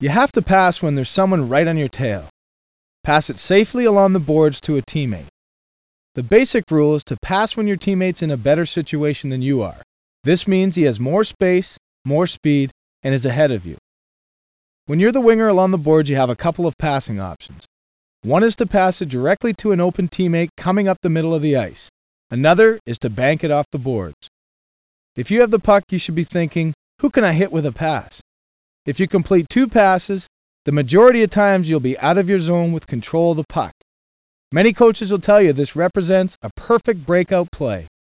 You have to pass when there's someone right on your tail. Pass it safely along the boards to a teammate. The basic rule is to pass when your teammate's in a better situation than you are. This means he has more space, more speed, and is ahead of you. When you're the winger along the boards, you have a couple of passing options. One is to pass it directly to an open teammate coming up the middle of the ice. Another is to bank it off the boards. If you have the puck, you should be thinking, who can I hit with a pass? If you complete 2 passes, the majority of times you'll be out of your zone with control of the puck. Many coaches will tell you this represents a perfect breakout play.